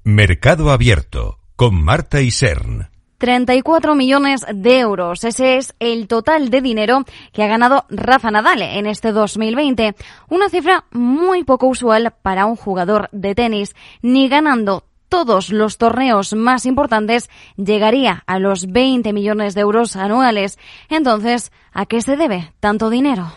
Mercado Abierto, con Marta Isern. 34 millones de euros. Ese es el total de dinero que ha ganado Rafa Nadal en este 2020. Una cifra muy poco usual para un jugador de tenis. Ni ganando todos los torneos más importantes llegaría a los 20 millones de euros anuales. Entonces, ¿a qué se debe tanto dinero?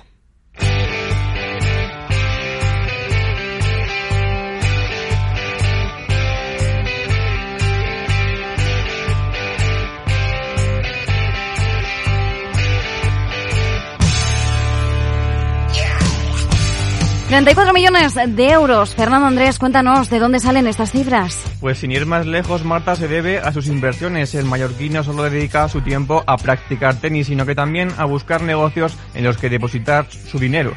$34 millones de euros. Fernando Andrés, cuéntanos, ¿de dónde salen estas cifras? Pues sin ir más lejos, Marta, se debe a sus inversiones. El mallorquín no solo dedica su tiempo a practicar tenis, sino que también a buscar negocios en los que depositar su dinero.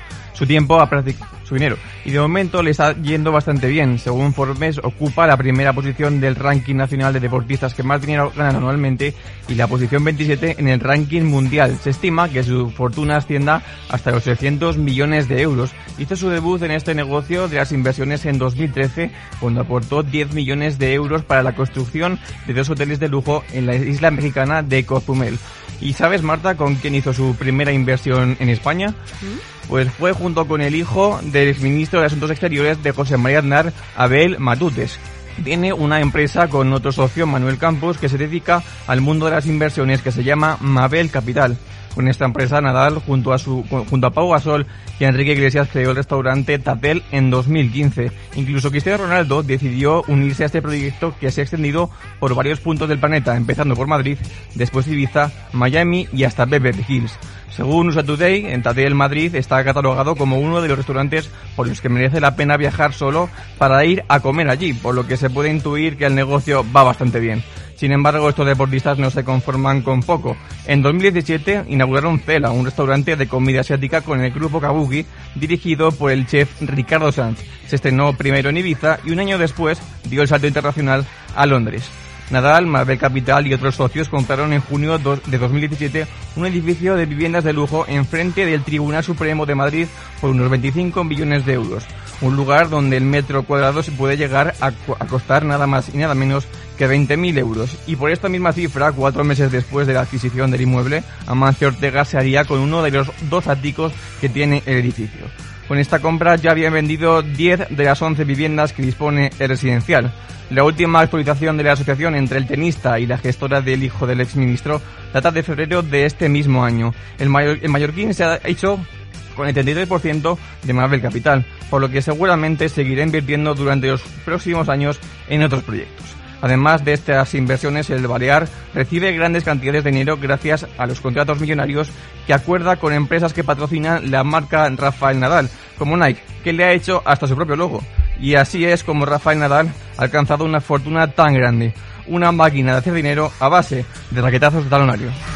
Y de momento le está yendo bastante bien. Según Forbes, ocupa la primera posición del ranking nacional de deportistas que más dinero ganan anualmente y la posición 27 en el ranking mundial. Se estima que su fortuna ascienda hasta los 300 millones de euros. Hizo su debut en este negocio de las inversiones en 2013, cuando aportó 10 millones de euros para la construcción de 2 hoteles de lujo en la isla mexicana de Cozumel. ¿Y sabes, Marta, con quién hizo su primera inversión en España? Pues fue junto con el hijo del exministro de Asuntos Exteriores de José María Aznar, Abel Matutes. Tiene una empresa con otro socio, Manuel Campos, que se dedica al mundo de las inversiones, que se llama Mabel Capital. Con esta empresa, Nadal, junto a Pau Gasol y a Enrique Iglesias, creó el restaurante Tatel en 2015. Incluso Cristiano Ronaldo decidió unirse a este proyecto, que se ha extendido por varios puntos del planeta, empezando por Madrid, después Ibiza, Miami y hasta Beverly Hills. Según USA Today, en Tatel Madrid está catalogado como uno de los restaurantes por los que merece la pena viajar solo para ir a comer allí, por lo que se puede intuir que el negocio va bastante bien. Sin embargo, estos deportistas no se conforman con poco. En 2017 inauguraron Cela, un restaurante de comida asiática con el grupo Kabuki, dirigido por el chef Ricardo Sanz. Se estrenó primero en Ibiza y un año después dio el salto internacional a Londres. Nadal, Mabel Capital y otros socios compraron en junio de 2017 un edificio de viviendas de lujo enfrente del Tribunal Supremo de Madrid por unos 25 millones de euros. Un lugar donde el metro cuadrado se puede llegar a costar nada más y nada menos que 20.000 euros. Y por esta misma cifra, 4 meses después de la adquisición del inmueble, Amancio Ortega se haría con uno de los 2 áticos que tiene el edificio. Con esta compra ya habían vendido 10 de las 11 viviendas que dispone el residencial. La última actualización de la asociación entre el tenista y la gestora del hijo del exministro data de febrero de este mismo año. El mallorquín se ha hecho con el 33% de Mabel Capital, por lo que seguramente seguirá invirtiendo durante los próximos años en otros proyectos. Además de estas inversiones, el balear recibe grandes cantidades de dinero gracias a los contratos millonarios que acuerda con empresas que patrocinan la marca Rafael Nadal, como Nike, que le ha hecho hasta su propio logo. Y así es como Rafael Nadal ha alcanzado una fortuna tan grande, una máquina de hacer dinero a base de raquetazos de talonario.